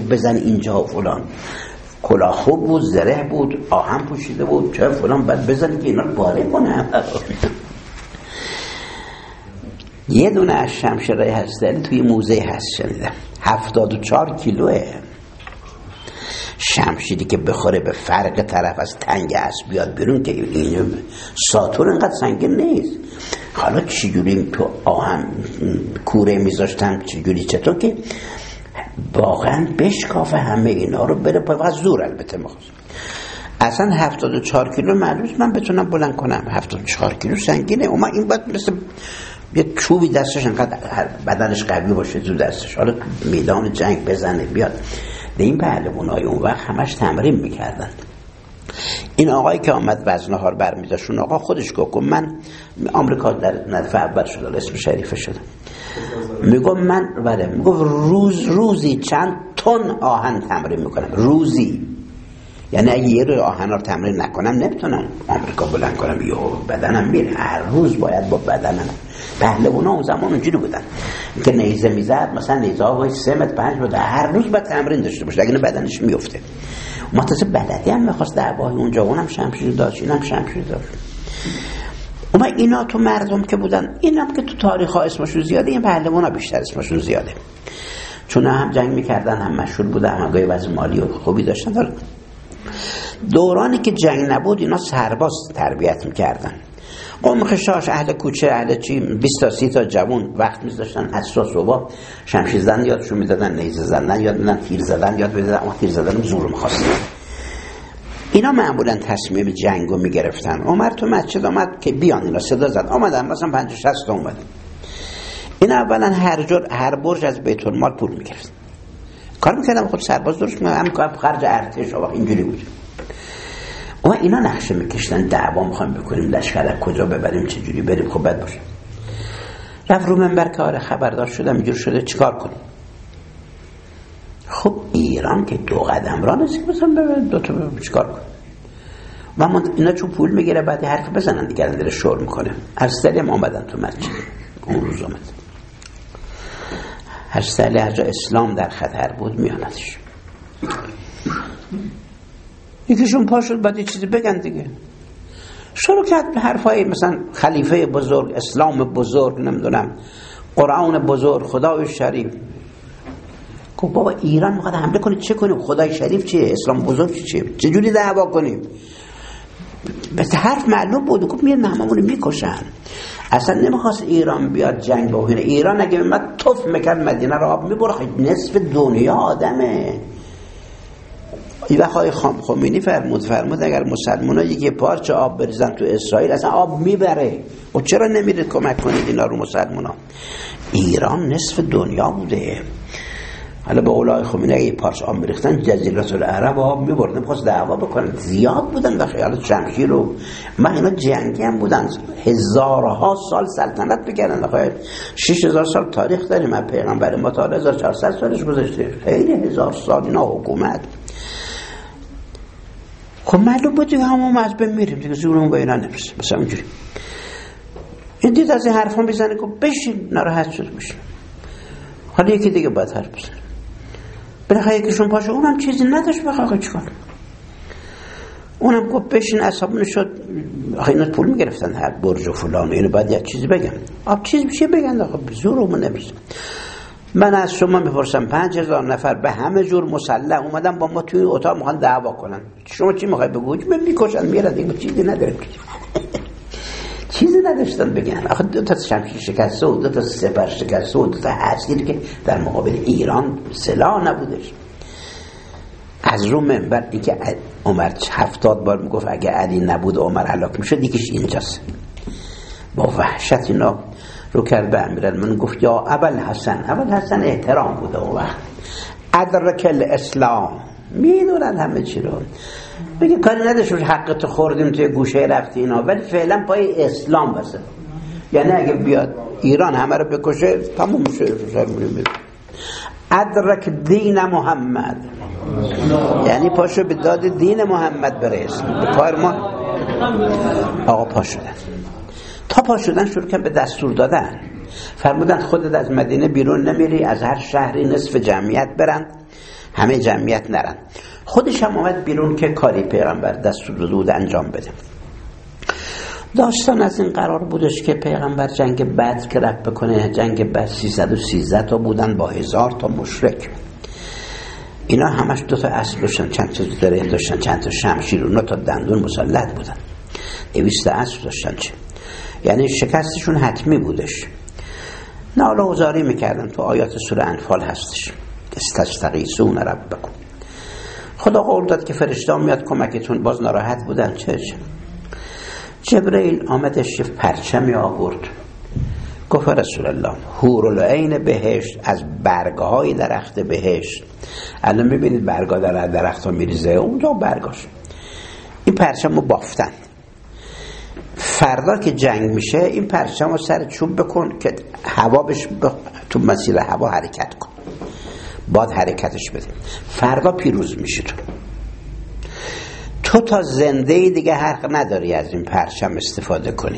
بزن اینجا و فلان. کلاه خوب بود، زره بود، آهن پوشیده بود، چه فلان، بعد بزنی که اینا رو پاره کنه. یه دونه از شمشیرهای هسته‌ای توی موزه هست، شنیدم 74 کیلوه شمشیری که بخوره به فرق طرف از تنگ اسب بیاد بیرون، که این ساتور اینقدر سنگین نیست. حالا چجوری تو آهن کوره میذاشتم، چجوری چطور که واقعا بشکافه همه اینا رو، بره پای، فقط زور البته میخواست. اصلا 74 کیلو معلوم من بتونم بلند کنم؟ 74 کیلو سنگینه. اما این باید مثل یه چوبی دستش، انقدر بدنش قوی باشه تو دستش، حالا میدان جنگ بزنه بیاد. به این پهلوانای اون وقت همش تمرین میکردن. این آقایی که آمد وزنه ها رو برمیداشت، اون آقا خودش گفت من آمریکا در ندفع اول شد، اسم شریفه شده، میگم من بله، میگم روزی چند تن آهن تمرین میکنم روزی. یعنی اگه یه روز آهن رو تمرین نکنم نمیتونم آمریکا بلند کنم، یه بدنم میره. هر روز باید با بدنم. پهلوانا اون زمان اونجوری بودن که نیزه میزد، مثلا نیزه ها 3 متر 5 متر، هر روز باید تمرین داشته باشه، اگه نه بدنش میفته. متصل بلدی هم میخواست دعوای اونجا، اونم شمشیر داشت، اینم شمشیر داشت. اما اینا تو مردم که بودن، اینم که تو تاریخ ها اسمشون زیاده، این پهلوانا بیشتر اسمشون زیاده، چون هم جنگ میکردن، هم مشهور بودن، هم گاهی وضع مالی و خوبی داشتن. دورانی که جنگ نبود اینا سرباز تربیت میکردن. قوم خشاش، اهل کوچه، اهل چی، 20 تا 30 تا جوان وقت میذاشتن عصر صبح شمشیر زدن یادشون میدادن، نیزه زدن یاد میدادن، تیر زدن یاد میدادن. اما تیر زدن زور می‌خواستن. اینا معمولا تصمیم جنگو میگرفتن. عمر تو مسجد آمد که بیان، اینا صدا زد، آمدن مثلا 50 60 تا اومد. اینا اولا هر برج از بیت المال پول میگرفت. کار میکردم خود سرباز درست می‌کردم، هم کار خرج ارتش و اینجوری بود. و اینا نقشه میکشتن، دعوا میخوایم بکنیم، لشکر کجا ببریم، چجوری بریم، خب بد باشه. رفت رو منبر که آره خبردار شدم اینجور شده، چیکار کنیم؟ خب ایران که 2 قدم راه نیست، مثلا ببریم 2 تا چیکار کنیم؟ و اینا چون پول میگیره بعد حرف بزنن دیگه، داره شور میکنه. هرسلی هم آمدن تو مسجد اون روز آمد. هرسلی هر جا اسلام در خطر بود میاندش. یکیشون پا شد بعد یه چیزی بگن دیگه، شروع کرد به حرفای مثلا خلیفه بزرگ، اسلام بزرگ، نمیدونم قرآن بزرگ، خدای شریف. گفت بابا ایران میخواد حمله کنه، چه کنیم؟ خدای شریف چیه؟ اسلام بزرگ چیه؟ چجوری دعوا کنیم؟ به حرف معلوم بود. گفت میرن هممون میکشن. اصلا نمیخواست ایران بیاد جنگ بکنه. ایران اگه میمد توف میکرد مدینه رو آب میبره، نصف دنیا آدمه. این وقت خمینی فرمود اگر مسلمان ها یه پارچه آب بریزن تو اسرائیل اصلا آب میبره. و چرا نمیرید کمک کنید اینا رو مسلمان ها؟ ایران نصف دنیا بوده. حالا به اولای خمینی اگه یه پارچه آب میریختن جزیره العرب آب میبردن. میخواست دعوا بکنن، زیاد بودن و خیالت شمشیر رو اینا جنگی هم بودن، هزارها سال سلطنت بکردن. 6000 سال تاریخ داریم از پیغمبر ما تا 1400 سالش گذشته، خیلی هزار سال اینا حکومت. خب معلوم بود دیگه همون از بین میریم دیگه، زورمون به اینا نمیرسه. مثلا اونجوری این دید از این حرفا میزنه که بشین، ناراحت شد میشه. حالا یکی دیگه باید حرف بزنه. بالاخره یکیشون پاشه، اونم چیزی نداشت بخواه چیکار. اونم گفت بشین، عصبانی شد. آخه اینا پول میگرفتن هر برج و فلان، اینو باید یک چیزی بگم. چیز میشه بگن، آخه زورمون نمیرسه. من از شما میپرسم 5000 نفر به همه جور مسلح اومدن با ما توی اتاق میخوان دعوا کنن، شما چی میخوای بگو؟ من میکشن میرن دیگه، چیزی نداریم. چیزی نداشتن بگن. آخه 2 تا شمشیر شکسته و 2 تا سپر شکسته و 2 تا هستی که در مقابل ایران سلاح نبودش. از رو منبر اینکه عمر 70 بار میگفت اگه علی نبود عمر هلاک میشد، دیگهش اینجاست. با وحشت اینا رو کرد به امیرالمومنین، گفت یا ابوالحسن احترام بوده اون وقت، ادرک الاسلام، میدونن همه چی رو. بگه کاری نداشت حقت خوردیم توی گوشه رفتی اینا، ولی فعلا پای اسلام بسه. یعنی اگه بیاد ایران همه رو بکشه تموم میشه. ادرک دین محمد، یعنی پاشو به داد دین محمد برس. به کار ما آقا پا شدن. تا پا شدن شروع کردن به دستور دادن. فرمودن خودت از مدینه بیرون نمیری، از هر شهری نصف جمعیت برن همه جمعیت نرن. خودش هم اومد بیرون که کاری پیغمبر دستور داده بود انجام بده. داستان از این قرار بودش که پیغمبر جنگ بدر که رفت بکنه، جنگ بدر 313 تا بودن با 1000 تا مشرک. اینا همش 2 تا اسب داشتن، چند تا زره داشتن، چند تا شمشیر و 9 تا دندون مسلح بودن، 200 اسب داشتن. چه یعنی شکستشون حتمی بودش. ناله و زاری میکردن. تو آیات سوره انفال هستش، استستغیثون ربکم. خدا قول داد که فرشته میاد کمکتون. باز ناراحت بودن. چه جبرئیل آمدش پرچمی آورد، گفت رسول الله حورالعین بهشت از برگهای درخت بهشت. الان میبینید برگا در درخت ها میریزه، اونجا برگاش. این پرچم رو بافتن. فردا که جنگ میشه این پرچم رو سر چوب بکن که هوا تو مسیر هوا حرکت کن، باید حرکتش بده. فردا پیروز میشه. تو تا زنده دیگه حق نداری از این پرچم استفاده کنی.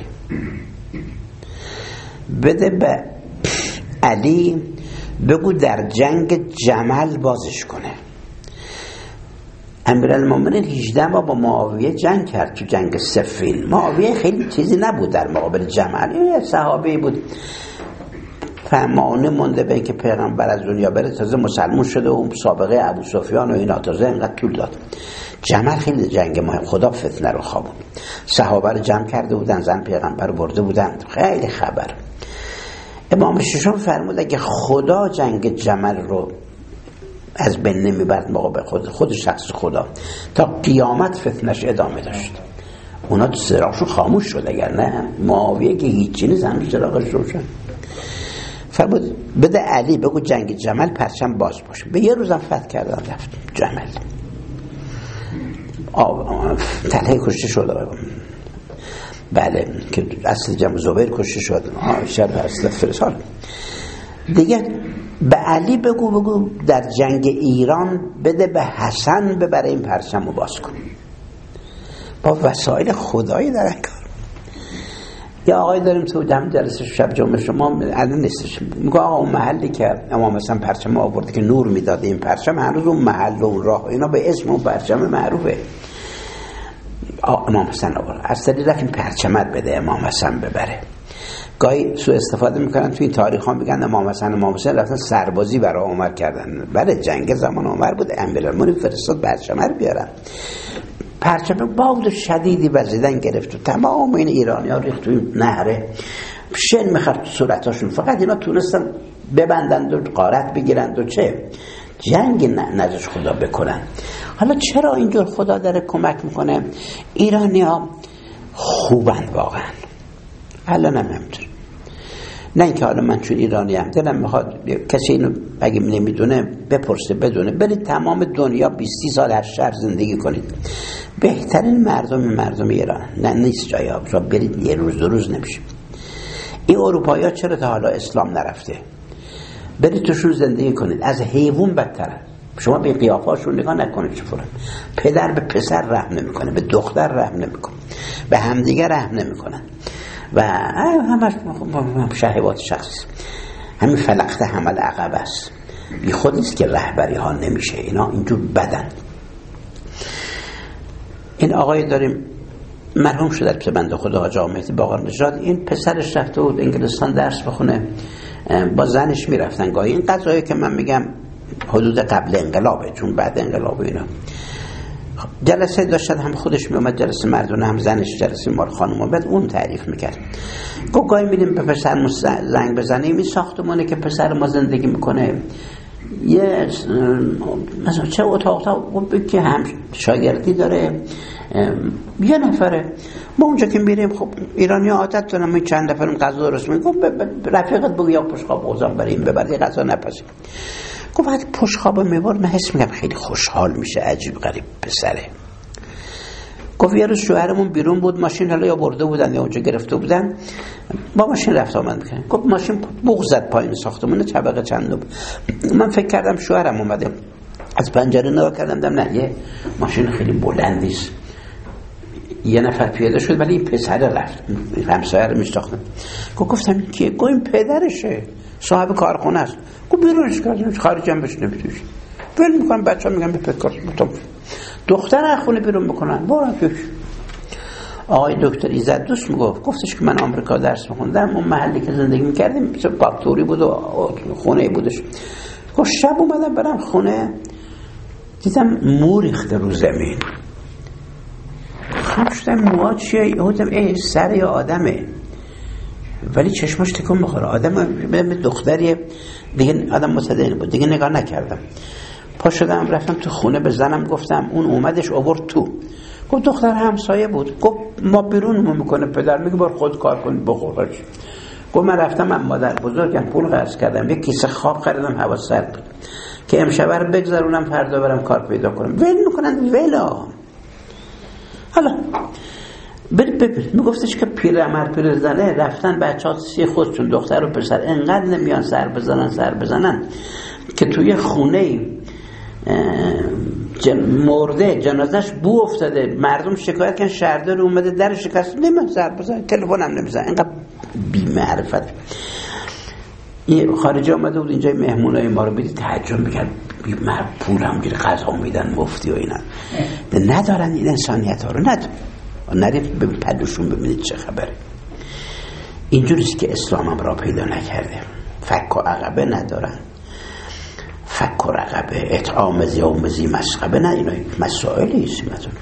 بده به علی، بگو در جنگ جمل بازش کنه. امیرالمومنین 18 با معاویه جنگ کرد تو جنگ صفین. معاویه خیلی چیزی نبود در مقابل جمل، یه صحابی بود فهمانه مونده به اینکه پیغمبر از دنیا بره، تازه مسلمون شده و سابقه ابو سفیان و اینا، تازه اینقدر طول داد. جمل خیلی جنگ مهم، خدا فتنه رو خوابون. صحابه رو جمع کرده بودن، زن پیغمبر برده بودن، خیلی خبر. امام ششم فرمود اگه خدا جنگ جمل رو از بین نمیبرد مقابل خود شخص خدا، تا قیامت فتنش ادامه داشت. اونا تو سراغشون خاموش شد. اگر نه معاویه که هیچی نیست، همش سراغش روشن. فرمود بده علی، بگو جنگ جمل پرچم باز باشه. به یه روزم فتح کردن، رفت جمل. طلحه کشته شد. بله که اصل جمع زبیر کشته شد. شب اصل فرسال دیگه. به علی بگو در جنگ ایران بده به حسن ببره این پرچم رو باز کن. با وسایل خدایی دارن کار. یا آقای داریم تو جلسه شب جمعه شما الان نیستش، میگه آقا اون محلی که امام حسن پرچم آورده که نور میداده این پرچم، هنوز اون محل و اون راه اینا به اسم اون پرچم معروفه. امام حسن آورده، از طریق این پرچمت بده امام حسن ببره. گاهی سو استفاده میکنن تو این تاریخ ها، میگن امام حسن رفتن سربازی برای عمر کردن. بله جنگ زمان عمر بود، امیرالمومنین فرستاد پرچم رو بیارن. پرچم باد شدیدی وزیدن گرفت و تمام این ایرانی ها ریخت توی نهره، شن میخرد تو صورتاشون. فقط اینا تونستن ببندند و غارت بگیرند و چه جنگ نذاش خدا بکنن. حالا چرا اینجور خدا داره کمک میکنه؟ ایرانی ها خوبن واقعا. الان هم همینطور. نه اینکه حالا من چون ایرانی هم دلم میخواد کسی اینو اگه نمیدونه بپرسه بدونه. برید تمام دنیا 20 سال هر شهر زندگی کنید، بهترین مردم ایران نه نیست جای آبجا. برید یه روز دو روز نمیشه. این اروپایی ها چرا تا حالا اسلام نرفته؟ برید توشون زندگی کنید، از حیوان بدتره. شما به قیافه‌هاشون نگاه نکنید چطوره. پدر به پسر رحم نمیکنه، به دختر رحم نمیکنه، به همدیگه رحم نمیکنن و همش شهوات شخصی. همین فلقت حمل عقب است. بی خود نیست که رهبری ها نمیشه. اینا اینجور بدن. این آقای داریم مرحوم شده البته بنده خدا حاج آقا مهدی باقر نژاد. این پسرش رفته بود انگلستان درس بخونه، با زنش میرفتن گاهی. این قضایی که من میگم حدود قبل انقلابه، چون بعد انقلاب اینا جلسه داشتن، هم خودش میومد جلسه مردونه، هم زنش جلسه مال خانم. بعد اون تعریف میکرد، گفت گاهی میریم به پسر زنگ بزنیم، این ساختمونه که پسر ما زندگی میکنه یه مثلا چه اتاق که هم شاگردی داره، یه نفره. ما اونجا که میریم خب ایرانی عادت دارن ما چند نفرم غذا درست میکنیم. رفیقت بگو یا پشخاب اوزان بریم ببر یه غذا نپسیم. گفت وقتی پشخاب میبرد من حس میگم خیلی خوشحال میشه، عجیب غریب پسره. گفت یه روز شوهرمون بیرون بود، ماشین حالا یا برده بودن یا اونجا گرفته بودن، با ماشین رفت آمد میکنه. گفت ماشین بوق زد پایین ساختمون طبقه چندم. من فکر کردم شوهرم اومده، از پنجره نگاه کردم دیدم نه، یه ماشین خیلی بلندی است، یه نفر پیاده شد ولی این پسر رفت، همسایه رو میشناختم. گفتم این کیه؟ گفت این پدرشه، صاحب کارخونه است. گفت بیرونش کردیم، خارج هم بهش نمیتوش. ول میکنن، بچه‌ها میگن به کار دختر از خونه بیرون بکنن، برو پیش. آقای دکتر ایزد دوست گفتش که من آمریکا درس می‌خوندم، اون محلی که زندگی می‌کردیم پاپتوری بود و خونه بودش. گفت شب اومدم برم خونه، دیدم مو ریخته رو زمین. خم شدم موها چیه؟ گفتم ای سر یا آدمه، ولی چشماش تکون می‌خوره. آدم دختریه دیگه، آدم متدین بود دیگه، نگاه نکردم. پا شدم رفتم تو خونه، به زنم گفتم، اون اومدش آورد تو. گفت دختر همسایه بود. گفت ما بیرون میکنه پدر، میگه بار خود کار کن بخورش. گفت من رفتم، من مادر بزرگم پول قرض کردم، یک کیسه خواب خریدم هوا سرد بود که امشب رو بگذرونم فردا برم کار پیدا کنم. ول میکنن ولا. حالا ببین میگفتش که پیر زنه رفتن بچه‌ها سی خودشون، دختر و پسر انقدر نمیان سر بزنن که توی خونه مرده جنازش بو افتاده، مردم شکایت کردن شهردار اومده در شکست، نمیان سر بزنن، تلفن هم نمیزنن، اینقدر بی معرفت. این خارجی اومده بود اینجا، مهمونای ما رو بدید تعجب میکرد، پول هم گیر غذا میدن مفتی و اینا ندارن، این انسانیت ها رو ندارن. نرید به پدوشون ببینید چه خبره. اینجوریست که اسلام هم را پیدا نکرده. فک و عقبه ندارن، فک و رقبه، اطعام یوم ذی مسغبه، نه اینا مسائلی است.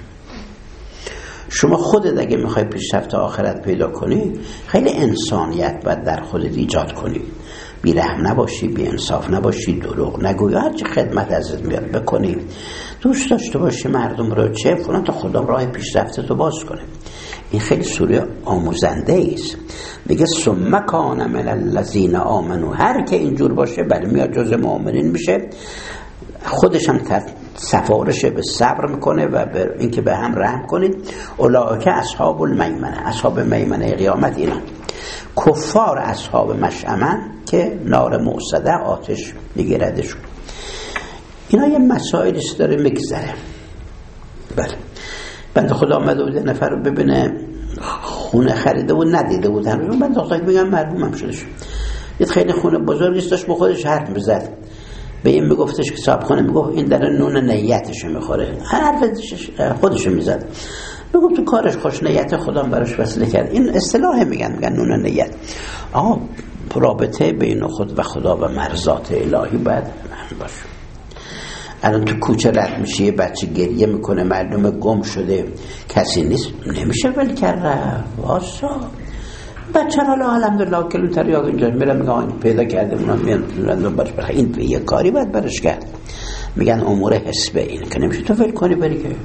شما خودت اگه میخوای پیشرفت آخرت پیدا کنی، خیلی انسانیت باید در خودت ایجاد کنی، بی رحم نباشی، بی انصاف نباشی، دروغ نگویی، هر چه خدمت ازت میاد بکنی، دوست داشته باشی مردم رو، چه فلان، تا خدا راه پیشرفت تو باز کنه. این خیلی سوره آموزنده است. میگه ثم کان من الذین آمنوا، هر که اینجور باشه بله میاد جز مؤمنین میشه، خودش هم سفارش به صبر میکنه و به اینکه به هم رحم کنید. اولئک اصحاب المیمنه، اصحاب میمنه قیامت اینا. کفار اصحاب مشأمه که نار موصده، آتش میگیردشون. اینا یه مسائلی است داره میگذره. بله بنده خدا آمده بود نفر رو ببینه، خونه خریده بود ندیده بود هنوز. من دختر میگم مرحومم شدش، یه خیلی خونه بزرگی است، داشت با خودش حرف میزد. به این میگفتش که صاحب خونه میگفت این در نون نیتش میخوره، حرف خودش میزد. میگفت تو کارش خوش نیت، خدا براش وسیله کرد. این اصطلاح میگن نون نیت. رابطه بین خود و خدا و مرضات الهی باید باشه. الان تو کوچه رد میشه، یه بچه گریه میکنه، معلومه گم شده، کسی نیست، نمیشه ول کرده. واسا بچه حالا الحمدلله کلونتر یا اینجا میره، میگه این پیدا کرده، اونا میان برش بره، این یه کاری باید برش کرد. میگن امور حسبه، این که نمیشه تو ول کنی بری. که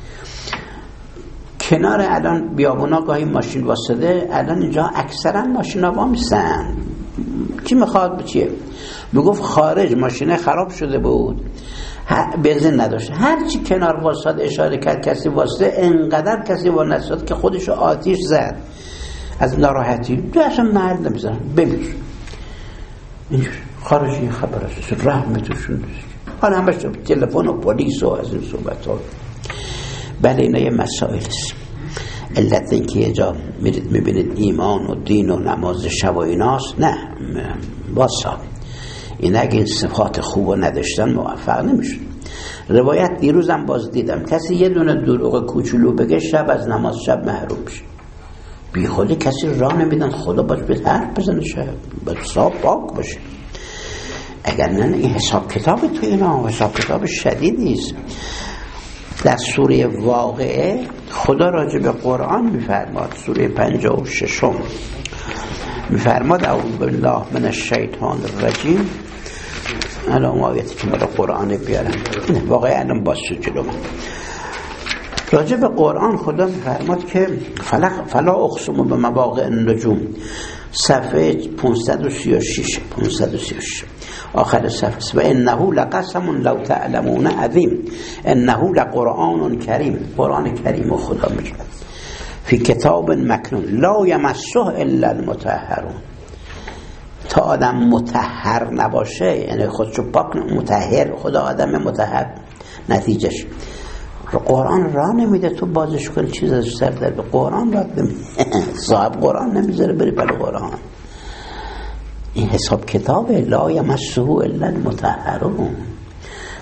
کنار الان بیابونا گاهی ماشین واسده، الان اینجا اکثرا ماشینا وامیستن، چی میخواد به چیه. میگفت خارج ماشینه خراب شده بود، بنزین نداشت، هرچی کنار واسد اشاره کرد کسی واسده، انقدر کسی واسد که خودشو آتیش زد از ناراحتی. تو اصلا محل نمیزن بمیر. اینجور خارجی خبر هست، رحمتشون حالا همش تلفن و پلیس و از این صحبت ها. بله اینا یه مسائل است. علت این که یه جا میرید میبینید ایمان و دین و نماز شب و ایناست، نه واسا این اگه این صفات خوب و نداشتن موفق نمیشون. روایت دیروزم باز دیدم، کسی یه دونه دروغ کوچولو بگه شب از نماز شب محروم میشه. بی خودی کسی راه نمیدن، خدا باش به حرف بزنه، شب باید صاحب پاک باشه. اگر نه این حساب کتاب تو اینا حساب کتاب شدیدیست. در سوره واقعه خدا راجع به قرآن میفرماد، سوره 56 میفرماد اعوذ بالله من الشیطان الرجیم. الان آیتی که من قرآن بیارم واقعا الان باز شد جلو من. راجع به قرآن خدا میفرماد که فلا اقسم به مواقع النجوم، صفحه 536 آخر صفحه. و انه لقسم لو تعلمون عظیم انه لقرآن کریم، قرآن کریم و خدا میگه فی کتاب مکنون لا یمسه الا المطهرون. تا آدم مطهر نباشه، یعنی خودشو پاک مطهر، خدا آدم مطهر، نتیجهش قرآن راه نمیده تو بازش کنی، چیز از سر در به قرآن راه نمیده. صاحب قرآن نمیذاره بری پل قرآن. این حساب کتابه، لا یمسه الا المطهرون.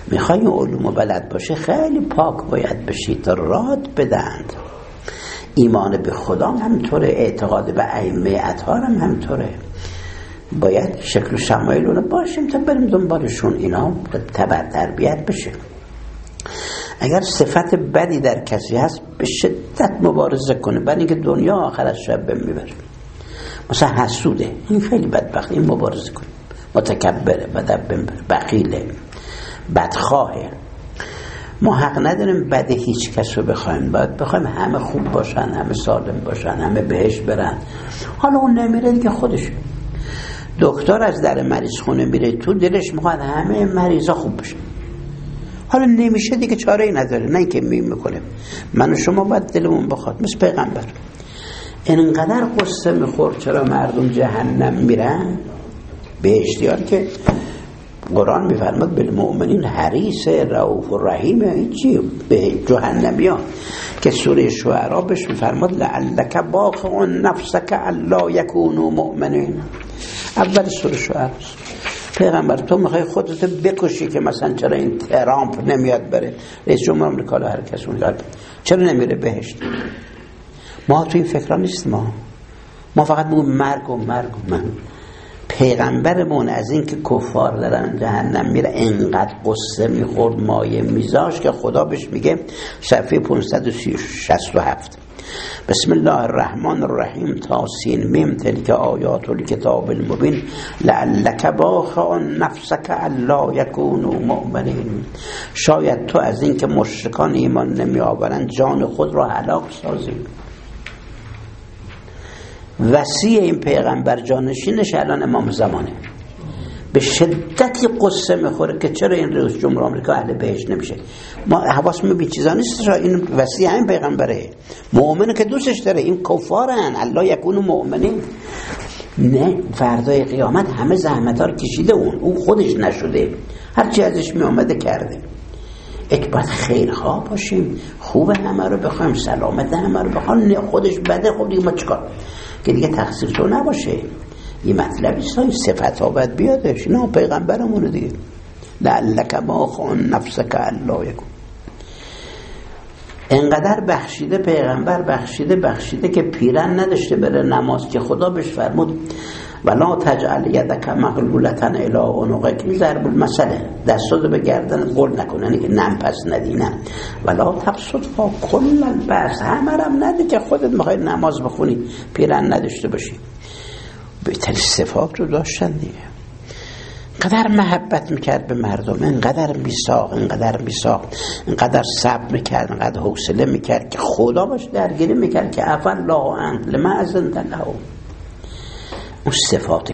میخوای علوم بلد باشه خیلی پاک باید بشی تا راد بدند. ایمان به خدا همطوره، اعتقاد به ائمه اطهار هم همطوره. باید شکل و شمایل اون باشیم تا بریم دنبالشون، اینا تربیت بشه. اگر صفت بدی در کسی هست به شدت مبارزه کنه، برای اینکه دنیا آخرش شب میبره. مثلا حسوده، این خیلی بدبخت، این مبارزه کنه. متکبره، بخیله، بدخواهه. ما حق نداریم بد هیچ کس رو بخوایم، باید بخوایم همه خوب باشن، همه سالم باشن، همه بهش برن. حالا اون نمیره دیگه خودش. دکتر از در مریض خونه میره تو، دلش میخواد همه مریضا خوب باشن. حالا نمیشه دیگه، چاره ای نداره، نه اینکه میکنه. من و شما باید دلمون بخواد مثل پیغمبر. اینقدر قصه میخورد چرا مردم جهنم میرن، بهشتیان که قرآن میفرماد بالمؤمنین حریص رؤوف الرحیم، این چیه؟ به جهنمیان که سوره شعراء بهش میفرماد لعلک باخع نفسک الا یکونوا مؤمنین. اول سوره شعراء. پیغمبر تو میخوای خودت بکشی که مثلا چرا این ترامپ نمیاد بره رئیس جمهور آمریکا، هر کس اون چرا نمیره بهشت؟ ما تو این فکرها نیست. ما فقط میگیم مرگ و مرگ و مرگ. پیغمبرمون از این که کفار دارن جهنم میره انقدر قصه میخورد، مایه میذاش که خدا بهش میگه صفحه 567 بسم الله الرحمن الرحیم تاسین میم تلک آیات الکتاب المبین لعلک باخع نفسک الا یکونوا مؤمنین. شاید تو از این که مشرکان ایمان نمی آورند جان خود را هلاک سازی. وصی این پیغمبر جانشینش الان امام زمانه، به شدتی قصه میخوره که چرا این رئیس جمهور آمریکا اهل بهشت نمیشه. ما حواسمون به چیزا نیست، این وصی همین پیغمبره. مؤمنه که دوستش داره، این کفارن الله یکونوا مؤمنین. نه، فردای قیامت همه زحمت‌ها رو کشیده، اون خودش نشده، هرچی ازش میامده کرده. باید خیرخواه باشیم، خوب همه رو بخوایم، سلامت همه رو بخوایم. خودش بده، خب دیگه ما چیکار که دیگه تقصیر تو نباشه. یه مطلبی سای صفت ها باید بیادش. نه پیغمبرمونه دیگه. لعلک باخع نفسک الا یکون. انقدر بخشیده پیغمبر، بخشیده که پیرن نداشته بره نماز، که خدا بهش فرمود ولا تجعل یدک مغلولة الی عنقک. این ضرب المثل، دستاتو به گردن قل نکنن که نم پس ندی، نه. ولا تبسطها کل البسط، همرم نده که خودت میخوای نماز بخونی پیرن نداشته باشی. بهتری صفات رو داشتن دیگه. اینقدر محبت میکرد به مردم، اینقدر میساخت، اینقدر صبر میکرد، اینقدر حوصله میکرد که خدا باش درگیری میکرد که عفا الله عنه لما اذنت له. اون صفات